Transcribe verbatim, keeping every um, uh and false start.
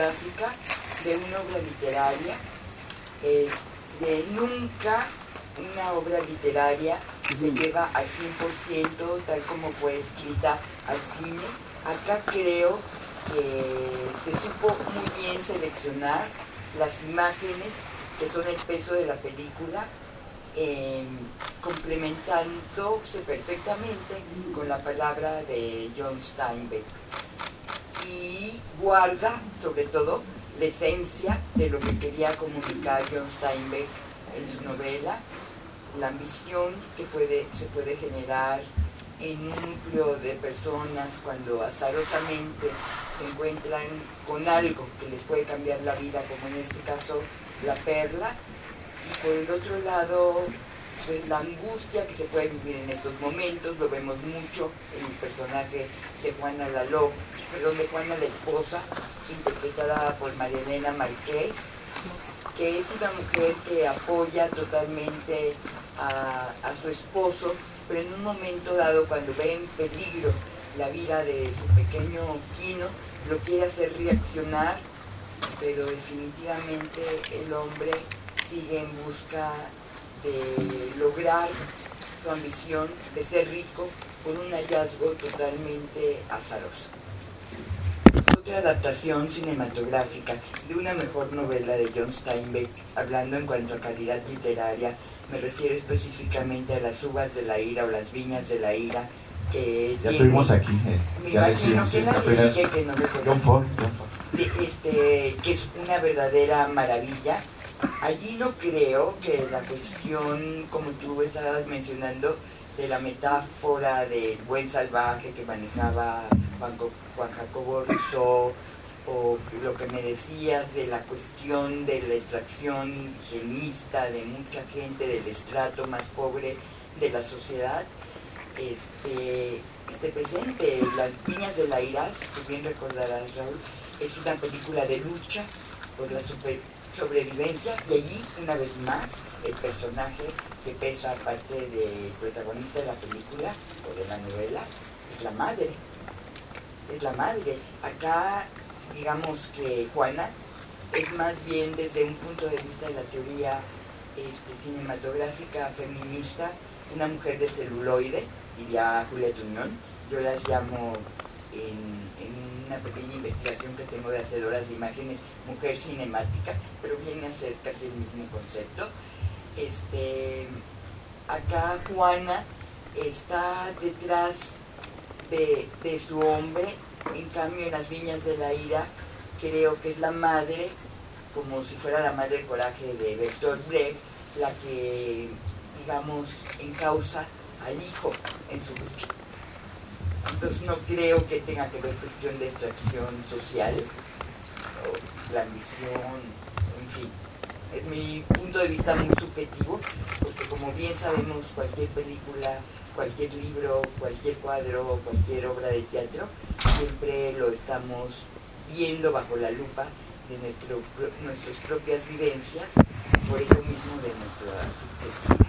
cinematográfica de una obra literaria. Es de nunca una obra literaria se lleva al cien por ciento tal como fue escrita al cine. Acá creo que se supo muy bien seleccionar las imágenes que son el peso de la película, eh, complementándose perfectamente con la palabra de John Steinbeck, y guarda sobre todo la esencia de lo que quería comunicar John Steinbeck en su novela, la ambición que puede, se puede generar en un núcleo de personas cuando azarosamente se encuentran con algo que les puede cambiar la vida, como en este caso la perla, y por el otro lado pues la angustia que se puede vivir en estos momentos. Lo vemos mucho en el personaje de Juana Laló, perdón, de Juana la esposa, interpretada por María Elena Márquez, que es una mujer que apoya totalmente a, a su esposo, pero en un momento dado, cuando ve en peligro la vida de su pequeño Quino, lo quiere hacer reaccionar, pero definitivamente el hombre sigue en busca de lograr su ambición de ser rico por un hallazgo totalmente azaroso. Otra adaptación cinematográfica de una mejor novela de John Steinbeck, hablando en cuanto a calidad literaria, me refiero específicamente a Las uvas de la ira o Las viñas de la ira, que ya tiene, tuvimos aquí, eh, me ya imagino decíamos, que eh, la apenas, dirige, que no me John Ford, John Ford. Este, que es una verdadera maravilla. Allí no creo que la cuestión, como tú estabas mencionando, de la metáfora del buen salvaje que manejaba Juan, Juan Jacobo Rousseau, o lo que me decías de la cuestión de la extracción indigenista de mucha gente del estrato más pobre de la sociedad, este, este presente, Las viñas de la ira, que bien recordarás, Raúl, es una película de lucha por la super, sobrevivencia, y allí, una vez más, el personaje que pesa aparte del protagonista de la película o de la novela es la madre. Es la madre. Acá, digamos que Juana es más bien desde un punto de vista de la teoría este, cinematográfica feminista, una mujer de celuloide, diría Julieta Unión. Yo las llamo en, en una pequeña investigación que tengo de hacedoras de imágenes, mujer cinemática, pero viene a ser casi el mismo concepto. Este, acá Juana está detrás de, de su hombre, en cambio en Las viñas de la ira creo que es la madre, como si fuera la madre del coraje de Bertolt Brecht, la que, digamos, encausa al hijo en su lucha. Entonces no creo que tenga que ver cuestión de extracción social o la ambición, en fin. Es mi punto de vista muy subjetivo, porque como bien sabemos, cualquier película, cualquier libro, cualquier cuadro, cualquier obra de teatro, siempre lo estamos viendo bajo la lupa de nuestro, nuestras propias vivencias, por eso mismo de nuestra subjetividad.